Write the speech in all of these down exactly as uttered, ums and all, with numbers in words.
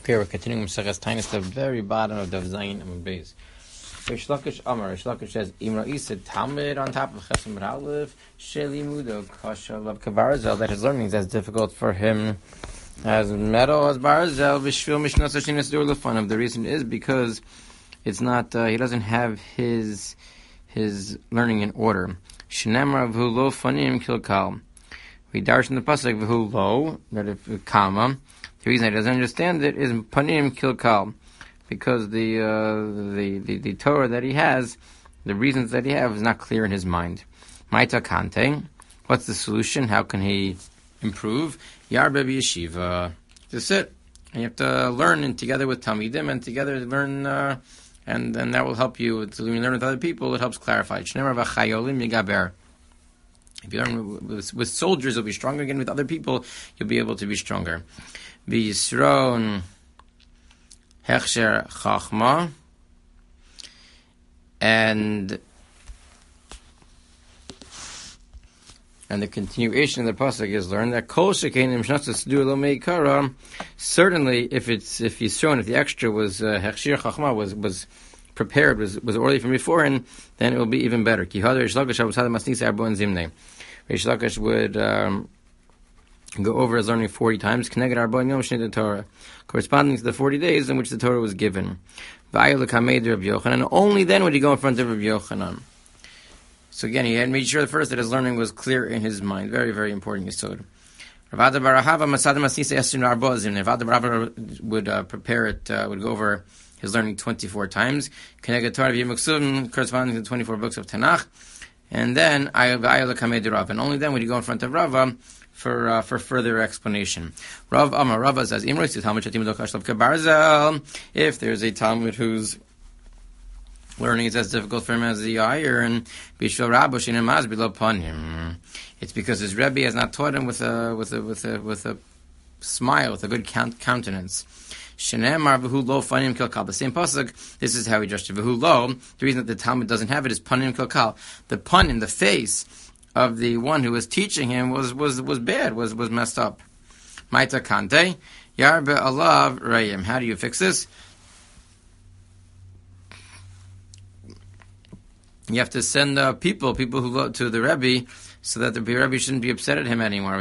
Here we're continuing Maseches Taanis, the very bottom of the Zayin Amud Beis. Reish Lakish Amar, Reish Lakish says, Imra Isa Talmud on top of Chesed Aleph, Sheli Mudo Kasha Lav Kavarzel, that his learning is as difficult for him as metal as Barzel, Vishvil Mishnah Sashinas Dur Lefanov. The reason is because it's not, uh, he doesn't have his his learning in order. Shenemar V'hu Lo Fanim Kilkal. We darshan the pasuk V'hu Lo, that if comma. The reason he doesn't understand it is panim kilkal, because the, uh, the the the Torah that he has, the reasons that he has, is not clear in his mind. Ma'ita kante, what's the solution? How can he improve? Yarbe b'yeshiva. That's it. And you have to learn and together with talmidim, and together learn, uh, and and that will help you. When you learn with other people, it helps clarify. Shneimar v'chayolim yigaber. If you learn with, with soldiers, you'll be stronger. Again, with other people, you'll be able to be stronger. B'yisron hechsher chachma, and and the continuation of the pasuk is learned that kol shekein imshnatzas du lo meikara. Certainly, if it's if Yisron, if the extra was hechsher uh, chachma was was prepared, was was already from beforehand, then it will be even better. Ki hadar Reish Lakish avosad masnis arbon zimnei. Reish Lakish would um, go over his learning forty times, connected arbon yom shnei the Torah, corresponding to the forty days in which the Torah was given. V'ayil l'kamed Rabbi Yochanan, and only then would he go in front of Rabbi Yochanan. So again, he had made sure first that his learning was clear in his mind. Very, very important yesod. Rav Ada bar Ahava masad masnis esrim arbon zimnei. Rav Ada bar Ahava would uh, prepare it, uh, would go over his learning twenty-four times. Connected Torah v'yim corresponding to the twenty-four books of Tanakh. And then ayil l'kamed Rav, and only then would he go in front of Rava for uh, for further explanation. Rav Amar Rava says, if there's a Talmud whose learning is as difficult for him as the iron, it's because his Rebbe has not taught him with a with a with a with a smile, with a good countenance. Shenemar v'hu lo fanim kilkal. The same pasuk. This is how he judged it. V'hu lo. The reason that the Talmud doesn't have it is panim kilkal. The pun in the face of the one who was teaching him was was was bad. Was was messed up. Ma'ita kante yarbe alav rayim. How do you fix this? You have to send uh, people, people who go to the Rebbe, so that the Rebbe shouldn't be upset at him anymore.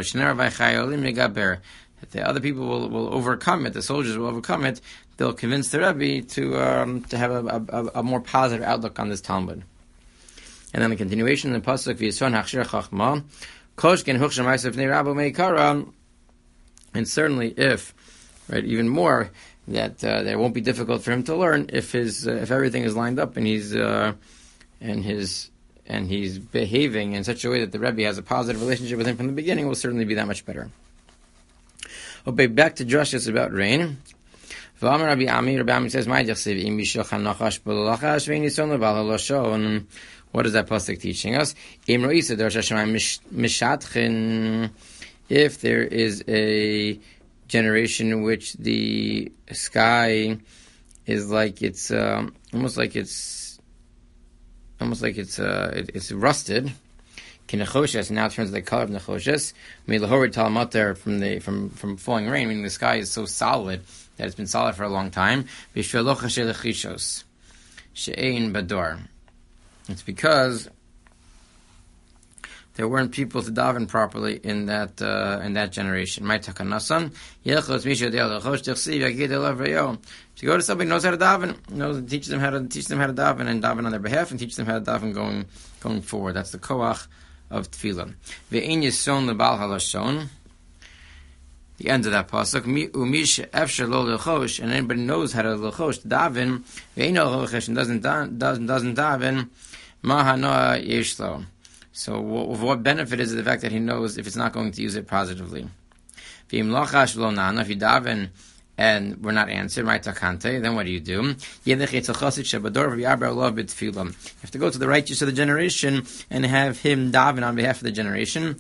If the other people will, will overcome it, the soldiers will overcome it, they'll convince the Rebbe to um, to have a, a, a more positive outlook on this Talmud. And then the continuation in the pasuk v'yisron hachshir chachma, koshken huchshem ma'aseh v'nei rabbo meikara. And certainly, if right, even more that uh, that it won't be difficult for him to learn if his uh, if everything is lined up and he's uh, and his and he's behaving in such a way that the Rebbe has a positive relationship with him from the beginning, will certainly be that much better. Okay, back to drushes about rain. V'amar Rabbi Ami, Rabbi Ami says, "My Im Yishochan Nachash B'Lalachash Ve'Nison Leval Lashon." What is that pasuk teaching us? Im Roisa Dor Shashamayim Mishatchin. If there is a generation in which the sky is like it's um, almost like it's almost like it's uh, it, it's rusted. Kinechoshes now turns the color of nechoshes. Milahorid talmater from the from from falling rain, meaning the sky is so solid that it's been solid for a long time. Bishvelochashelechishos she'ein bador. It's because there weren't people to daven properly in that uh, in that generation. My takanasan yelchos misha de'alechosh tichsi v'agid elav reyo. To go to somebody who knows how to daven, knows teach them how to teach them how to daven and daven on their behalf, and teach them how to daven going going forward. That's the koach of tefillah. Ve'in yison lebal halashon. The end of that pasuk. Umish efshar lo lechosh, and anybody knows how to lechosh to daven. Ve'in lechosh and doesn't doesn't doesn't daven. Mahanoa yeshlo. So, what, what benefit is it the fact that he knows if it's not going to use it positively? Ve'im lachash lo nana. If you daven and we're not answered, right? Takante. Then what do you do? You have to go to the righteous of the generation and have him daven on behalf of the generation.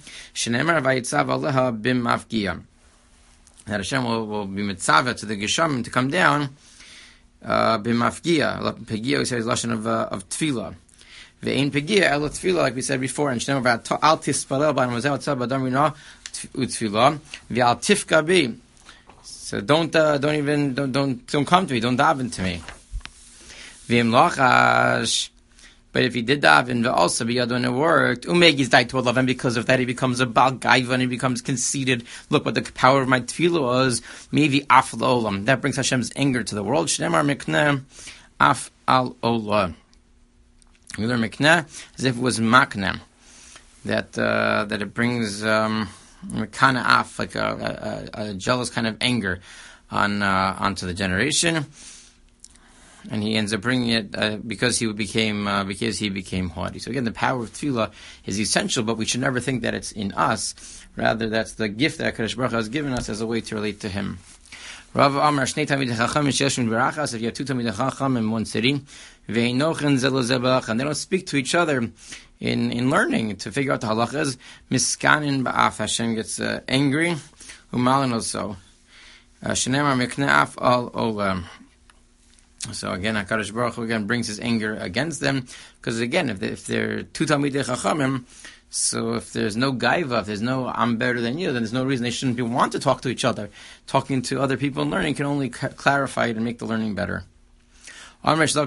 That Hashem will, will be mitzvah to the geshamim to come down. B'mafgia. Pegia, we say, is lashon of uh, of tefillah. Ve'ein pegia elo tefillah, like we said before. And Shneimar al tispalel b'an mazeh otzah b'adam rina utefillah ve'al tifka bi. So don't uh, don't even don't don't don't come to me. Don't daven to me. V'im lochash. But if he did daven, also biyadon it worked. Umegis died to Allah, and because of that he becomes a bal gaiva and he becomes conceited. Look what the power of my tefillah was. Maybe af olam. That brings Hashem's anger to the world. Shnemar mikneh af al olah. We learn mikneh as if it was makneh. That uh, that it brings um, kind of off like a, a, a jealous kind of anger on uh, onto the generation. And he ends up bringing it uh, because he became uh, because he became haughty. So again, the power of tefillah is essential, but we should never think that it's in us. Rather, that's the gift that Kadosh Baruch Hu has given us as a way to relate to Him. Rav Amar Shnei Talmidei Chacham Sheshmin Berachas. If you have two Talmidei Chacham in one city, ve'inochen zelo zebach, and they don't speak to each other in in learning to figure out the halachas. Miskanin ba'af. Hashem gets uh, angry. Umalin also. Shneimar mikne'af al olam. So again, HaKadosh Baruch Hu again brings His anger against them, because again, if, they, if they're two Talmidei Chachamim, so if there's no gaiva, if there's no I'm better than you, then there's no reason they shouldn't be want to talk to each other. Talking to other people and learning can only c- clarify it and make the learning better. What does the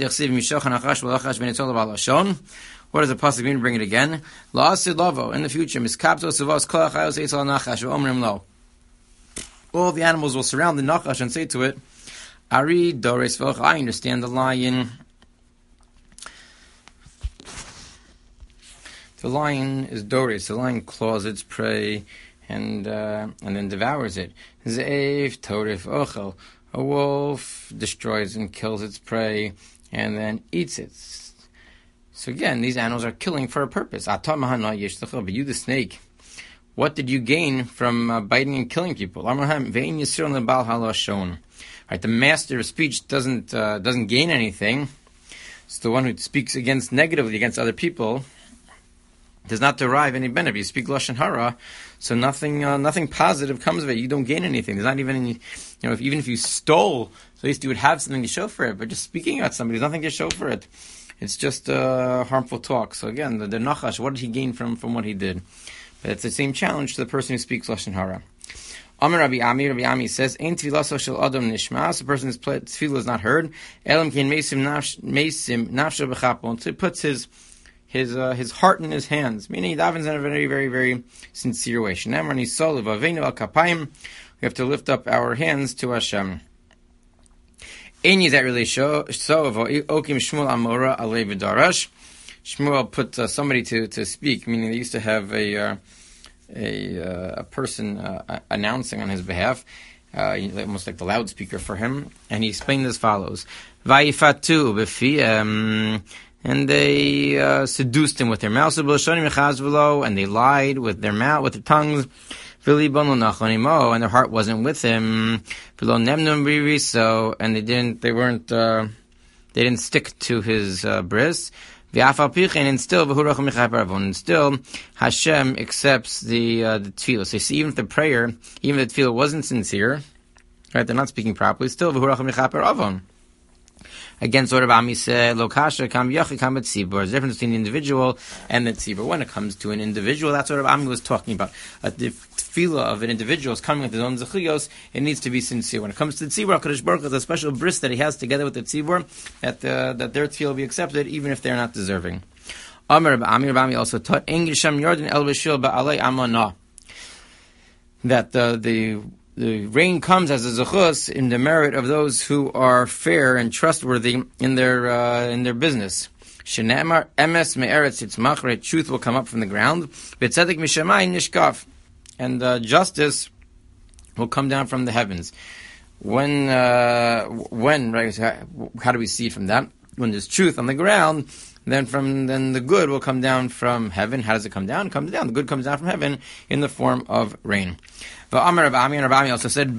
pasuk mean? Bring it again. In the future, all the animals will surround the nachash and say to it, Ari Doris V'ch, I understand the lion. The lion is Doris. The lion claws its prey and uh, and then devours it. Zeif Torif Ochel. A wolf destroys and kills its prey and then eats it. So again, these animals are killing for a purpose. But you, the snake, what did you gain from uh, biting and killing people? Right, the master of speech doesn't uh, doesn't gain anything. It's the one who speaks against negatively against other people does not derive any benefit. You speak lashon hara, so nothing uh, nothing positive comes of it. You don't gain anything. There's not even any, you know, if, even if you stole, at least you would have something to show for it. But just speaking about somebody, there's nothing to show for it. It's just uh, harmful talk. So again, the, the nachash, what did he gain from, from what he did? But it's the same challenge to the person who speaks lashon hara. Amar Rabbi Ami, Rabbi Ami says, "Ein tefillah shel adam nishmas." The person's tefillah is not heard. Elam kein meisim meisim nafsho b'chapo. So he puts his his uh, his heart in his hands, meaning he davens in a very very very sincere way. Shnei Amar Nisol V'Aveinu Al Kapayim. We have to lift up our hands to Hashem. Ein is that really so? So Okim Shmuel Amora Alei V'Darash. Shmuel put uh, somebody to to speak, meaning they used to have a. Uh, A, uh, a person uh, announcing on his behalf, uh, almost like the loudspeaker for him, and he explained as follows: "Vayifatu b'fiyem," and they uh, seduced him with their mouths, and they lied with their mouth, with their tongues, and their heart wasn't with him. So, and they didn't, they weren't, uh, they didn't stick to his uh, bris. And still, and still, Hashem accepts the uh, the tefillah. So you see, even if the prayer, even if the tefillah wasn't sincere, right, they're not speaking properly, still, again, sort of Ami said, Lokasha kam yachi kam tzibur. There's a difference between the individual and the tzibur. When it comes to an individual, that's what Ami was talking about. Uh, the tefillah of an individual is coming with his own zechiyos. It needs to be sincere. When it comes to the tzibur, HaKadosh Baruch Hu has a special bris that he has together with the tzibur, that uh, that their tefillah will be accepted, even if they're not deserving. Amar Ami Ami also taught Engisham Yordan El Bashil Ba'alei Amanah, that uh, the The rain comes as a zechus in the merit of those who are fair and trustworthy in their uh, in their business. Shenemar emes me'eretz yitzmach, truth will come up from the ground. V'tzedek mishamayim nishkaf, and uh, justice will come down from the heavens. When uh, when right? How do we see it from that? When there's truth on the ground, then from then the good will come down from heaven. How does it come down? It comes down. The good comes down from heaven in the form of rain. Amar Rav Ami and Rav Ami also said,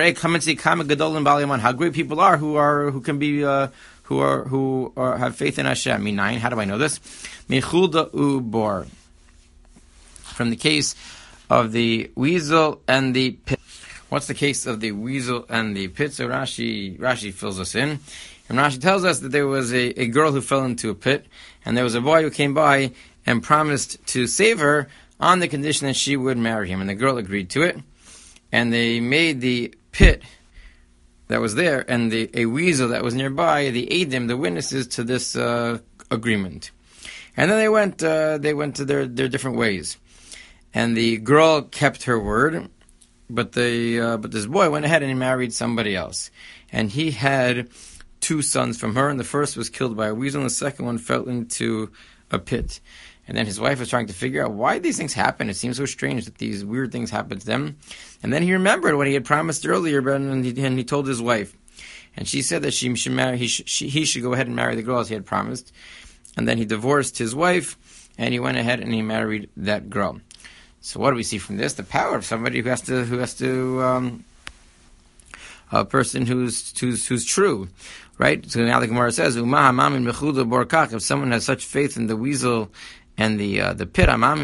how great people are who are who can be uh, who are who are, have faith in Hashem. Minayin, how do I know this? Ubor. From the case of the weasel and the pit. What's the case of the weasel and the pit? So Rashi Rashi fills us in. And Rashi tells us that there was a, a girl who fell into a pit, and there was a boy who came by and promised to save her on the condition that she would marry him. And the girl agreed to it. And they made the pit that was there and the a weasel that was nearby, the Eidim, the witnesses to this uh, agreement. And then they went uh, they went to their, their different ways. And the girl kept her word, but the uh, but this boy went ahead and he married somebody else. And he had two sons from her, and the first was killed by a weasel, and the second one fell into a pit. And then his wife was trying to figure out why these things happen. It seems so strange that these weird things happen to them. And then he remembered what he had promised earlier, but and he, and he told his wife. And she said that she should marry, he, sh- she, he should go ahead and marry the girl as he had promised. And then he divorced his wife, and he went ahead and he married that girl. So what do we see from this? The power of somebody who has to, who has to, um, a person who's who's who's true, right? So now the Gemara says, if someone has such faith in the weasel and the uh, the pit,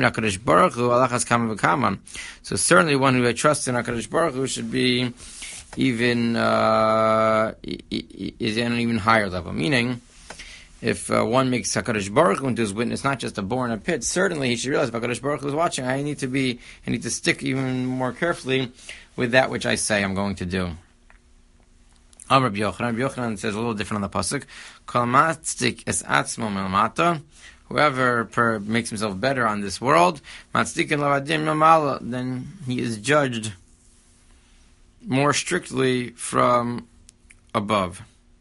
so certainly one who trusts in HaKadosh Baruch Hu should be even uh, is in an even higher level. Meaning, if uh, one makes HaKadosh Baruch Hu into his witness, not just a boar in a pit, certainly he should realize if HaKadosh Baruch Hu is watching, I need to be, I need to stick even more carefully with that which I say I'm going to do. Amar Rabbi Yochanan. Rabbi Yochanan says a little different on the pasuk. Kol matzdik es atzmo melmata. Whoever per, makes himself better on this world, matzdikin lavadim mamala, then he is judged more strictly from above.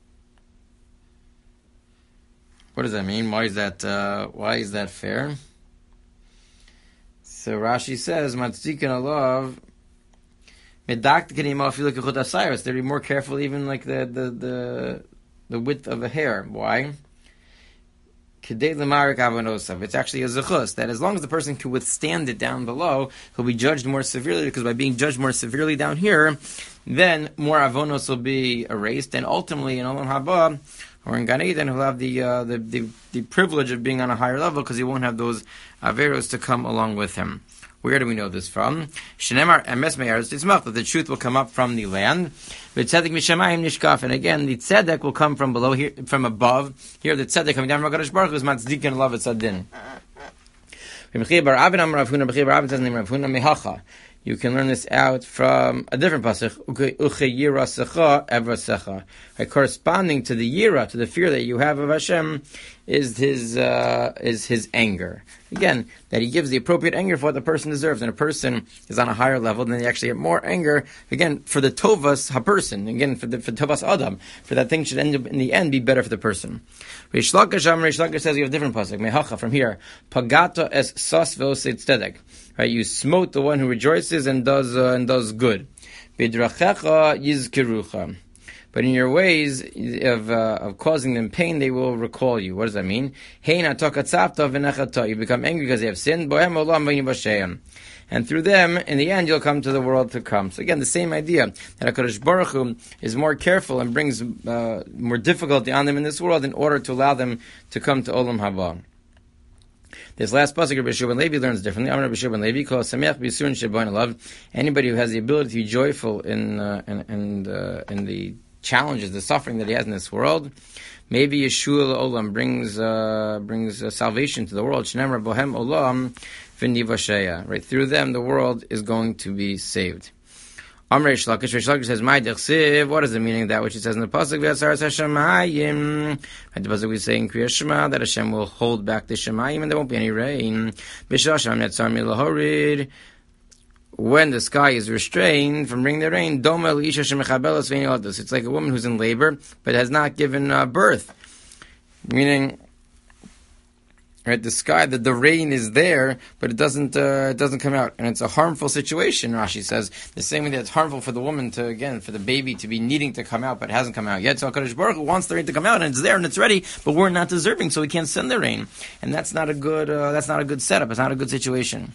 What does that mean? Why is that? Uh, why is that fair? So Rashi says, matzdikin alav. They'd be more careful, even like the the the, the width of a hair. Why? It's actually a zechus that as long as the person can withstand it down below, he'll be judged more severely, because by being judged more severely down here, then more avonos will be erased, and ultimately in Olam Haba or in Gan Eden, he'll have the, uh, the the the privilege of being on a higher level, because he won't have those averos to come along with him. Where do we know this from? Shenemar emes me'eretz titzmach, that the truth will come up from the land. V'tzedek mishamayim nishkaf, and again the tzedek will come from below, here from above. Here the tzedek coming down from HaKadosh Baruch Hu is matzdikin lav etzadin. B'mechir bar Abin Amar Rav Huna, B'mechir bar Abin says name Rav Huna mehacha. You can learn this out from a different pasuk, uche yira secha evra secha. Corresponding to the yira, to the fear that you have of Hashem, is his uh, is his anger. Again, that he gives the appropriate anger for what the person deserves, and a person is on a higher level, then they actually get more anger. Again, for the tovas ha-person, again for the for tovas adam, for that thing should end up in the end be better for the person. Reish Lakish Reish Lakish says you have a different pasuk mehacha from here. Pagata es sos ve'osei tzedek. Right, you smote the one who rejoices and does uh, and does good. B'drachecha yizkirucha. But in your ways of uh, of causing them pain, they will recall you. What does that mean? You become angry because they have sinned. And through them, in the end, you'll come to the world to come. So again, the same idea, that HaKadosh Baruch Hu is more careful and brings uh, more difficulty on them in this world in order to allow them to come to Olam Haba. This last pasuk, Rabbi Shua ben Levi learns differently. I'm Rabbi Shua ben Levi, called Sameach B'Yisurin Sheboin Alav. Anybody who has the ability to be joyful in uh, in in, uh, in the challenges, the suffering that he has in this world, maybe Yeshua Olam brings uh, brings uh, salvation to the world. Shneimar Bohem Olam V'Nivasheya. Right through them, the world is going to be saved. Amr Reish Lakish, Reish Lakish says, "My dechsiv." What is the meaning of that which it says in the pasuk? V'Yatzaras Hashemayim. At the pasuk we say in Kriya Shema that Hashem will hold back the Shemayim and there won't be any rain. B'Shasham Netzar Milahorid. When the sky is restrained from bringing the rain, Doma L'Isha Shemechabelas Ve'Niotas. It's like a woman who's in labor but has not given uh, birth. Meaning, right, the sky, the, the rain is there, but it doesn't uh, it doesn't come out, and it's a harmful situation. Rashi says the same way that it's harmful for the woman to, again, for the baby to be needing to come out, but it hasn't come out yet. So HaKadosh Baruch Hu wants the rain to come out, and it's there and it's ready, but we're not deserving, so we can't send the rain, and that's not a good uh, that's not a good setup. It's not a good situation.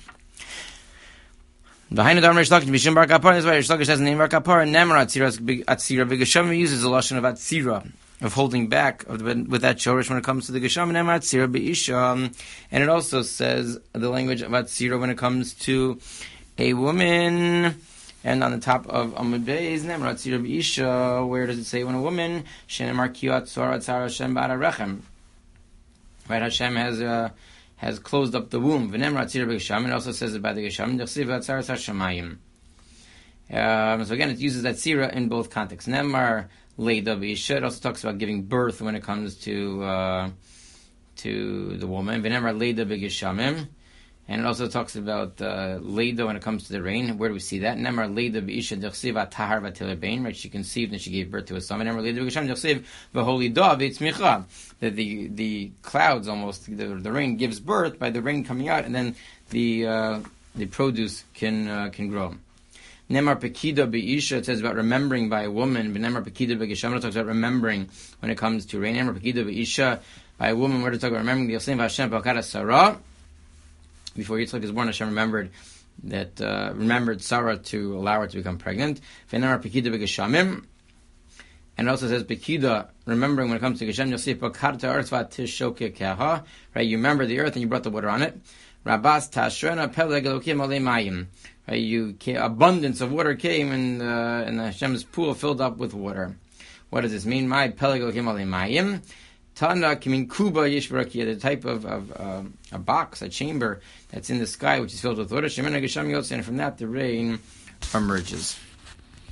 The Hainu Dam Reish Lakish Bishim Bar Kapar is why Reish Lakish has the name Bar Kapar, and Nemar Atzira Atzira V'Geshamim uses the lashon of Atzira, of holding back of the, with that shorish when it comes to the Geshamim, and Atzira B'Isha, and it also says the language of Atzira when it comes to a woman. And on the top of Amud Beis, Nemar Atzira B'Isha, where does it say when a woman? Shenemar Kiyat Tzor Atzar Hashem Ba'ara Rechem. Right, Hashem has uh, has closed up the womb. V'nemar Atzira B'Geshamim. It also says it by the Geshamim. D'chsiv Atzaras Hashemayim. Um, so again, it uses that sira in both contexts. Nemar leida b'isha. It also talks about giving birth when it comes to uh, to the woman. V'nemar leida b'gishamim. And it also talks about uh, leida when it comes to the rain. Where do we see that? Nemar leida b'isha dechsiv atahar v'til bein. Right, she conceived and she gave birth to a son. Nemar leida b'gishamim dechsiv v'holi da v'tzmicha. That the the clouds almost the, the rain gives birth by the rain coming out, and then the uh, the produce can uh, can grow. Nemar pekida be'isha, it says about remembering by a woman. Nemar pekida be'gishamim, it talks about remembering when it comes to rain. Nemar pekida be'isha, by a woman, where to talk about remembering the Yosem Hashem Balkara Sarah. Before Yitzchak is born, Hashem remembered that uh, remembered Sarah to allow her to become pregnant. Nemar pekida be'gishamim, and it also says pekida, remembering when it comes to Geshem Yosef Balkarta Artzva Tishoke Keha. Right, you remember the earth and you brought the water on it. Rabas Tashrena Peleg Elokim Alei Mayim. You came, abundance of water came, and uh, and Hashem's pool filled up with water. What does this mean? My peleg elokim alei mayim. Tana kimin kuba yishbaraki, the type of, of uh, a box, a chamber that's in the sky, which is filled with water. Shemena gesham yotze, and from that the rain emerges.